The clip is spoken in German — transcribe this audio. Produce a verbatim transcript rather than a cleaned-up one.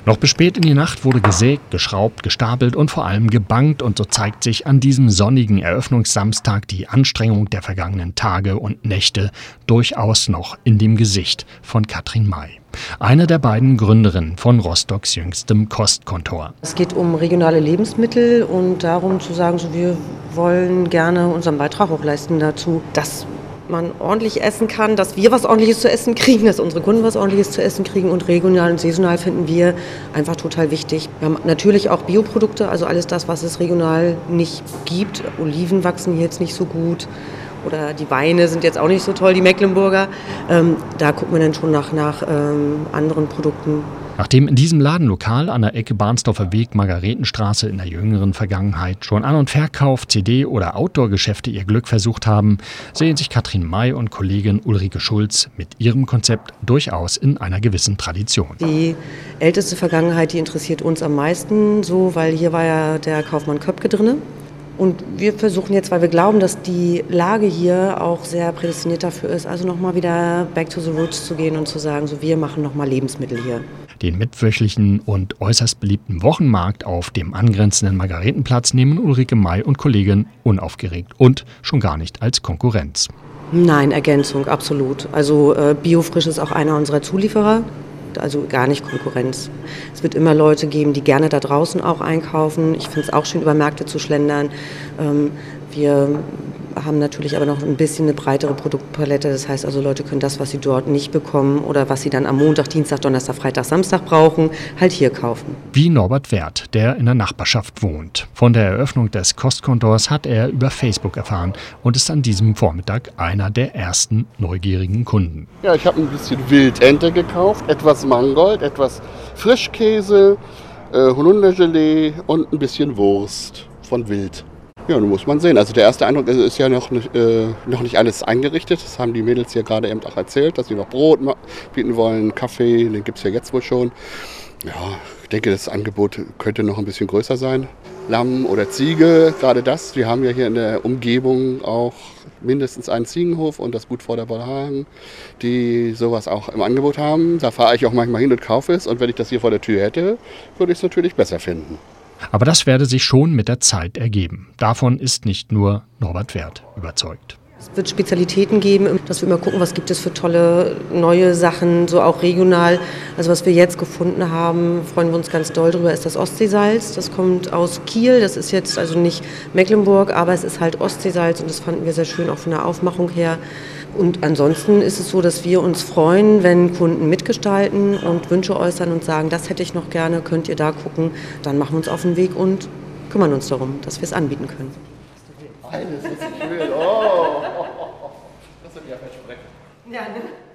Noch bis spät in die Nacht wurde gesägt, geschraubt, gestapelt und vor allem gebankt. Und so zeigt sich an diesem sonnigen Eröffnungssamstag die Anstrengung der vergangenen Tage und Nächte durchaus noch in dem Gesicht von Katrin May. Eine der beiden Gründerinnen von Rostocks jüngstem Kostkontor. Es geht um regionale Lebensmittel und darum zu sagen, so, wir wollen gerne unseren Beitrag auch leisten dazu, dass man ordentlich essen kann, dass wir was Ordentliches zu essen kriegen, dass unsere Kunden was Ordentliches zu essen kriegen, und regional und saisonal finden wir einfach total wichtig. Wir haben natürlich auch Bioprodukte, also alles das, was es regional nicht gibt. Oliven wachsen hier jetzt nicht so gut oder die Weine sind jetzt auch nicht so toll, die Mecklenburger. Ähm, da gucken wir dann schon nach, nach ähm, anderen Produkten. Nachdem in diesem Ladenlokal an der Ecke Barnsdorfer Weg, Margaretenstraße in der jüngeren Vergangenheit schon An- und Verkauf, C D- oder Outdoor-Geschäfte ihr Glück versucht haben, sehen sich Katrin May und Kollegin Ulrike Schulz mit ihrem Konzept durchaus in einer gewissen Tradition. Die älteste Vergangenheit, die interessiert uns am meisten, so, weil hier war ja der Kaufmann Köpke drin. Und wir versuchen jetzt, weil wir glauben, dass die Lage hier auch sehr prädestiniert dafür ist, also nochmal wieder back to the roots zu gehen und zu sagen, so, wir machen nochmal Lebensmittel hier. Den mitwöchlichen und äußerst beliebten Wochenmarkt auf dem angrenzenden Margaretenplatz nehmen Ulrike May und Kollegin unaufgeregt und schon gar nicht als Konkurrenz. Nein, Ergänzung, absolut. Also äh, Biofrisch ist auch einer unserer Zulieferer. Also gar nicht Konkurrenz. Es wird immer Leute geben, die gerne da draußen auch einkaufen. Ich finde es auch schön, über Märkte zu schlendern. Ähm, wir haben natürlich aber noch ein bisschen eine breitere Produktpalette. Das heißt also, Leute können das, was sie dort nicht bekommen oder was sie dann am Montag, Dienstag, Donnerstag, Freitag, Samstag brauchen, halt hier kaufen. Wie Norbert Werth, der in der Nachbarschaft wohnt. Von der Eröffnung des Kostkontors hat er über Facebook erfahren und ist an diesem Vormittag einer der ersten neugierigen Kunden. Ja, ich habe ein bisschen Wildente gekauft, etwas Mangold, etwas Frischkäse, äh, Holundergelee und ein bisschen Wurst von Wild. Ja, nun muss man sehen. Also der erste Eindruck ist, ist ja noch nicht, äh, noch nicht alles eingerichtet. Das haben die Mädels hier gerade eben auch erzählt, dass sie noch Brot bieten wollen, Kaffee, den gibt es ja jetzt wohl schon. Ja, ich denke, das Angebot könnte noch ein bisschen größer sein. Lamm oder Ziege, gerade das. Wir haben ja hier in der Umgebung auch mindestens einen Ziegenhof und das Gut vor der Wollhagen, die sowas auch im Angebot haben. Da fahre ich auch manchmal hin und kaufe es. Und wenn ich das hier vor der Tür hätte, würde ich es natürlich besser finden. Aber das werde sich schon mit der Zeit ergeben. Davon ist nicht nur Norbert Werth überzeugt. Es wird Spezialitäten geben, dass wir immer gucken, was gibt es für tolle neue Sachen, so auch regional. Also was wir jetzt gefunden haben, freuen wir uns ganz doll drüber, ist das Ostseesalz. Das kommt aus Kiel, das ist jetzt also nicht Mecklenburg, aber es ist halt Ostseesalz und das fanden wir sehr schön auch von der Aufmachung her. Und ansonsten ist es so, dass wir uns freuen, wenn Kunden mitgestalten und Wünsche äußern und sagen, das hätte ich noch gerne, könnt ihr da gucken. Dann machen wir uns auf den Weg und kümmern uns darum, dass wir es anbieten können. Eines ist nicht wild. Oh, das wird ja versprechen. Ja, ne?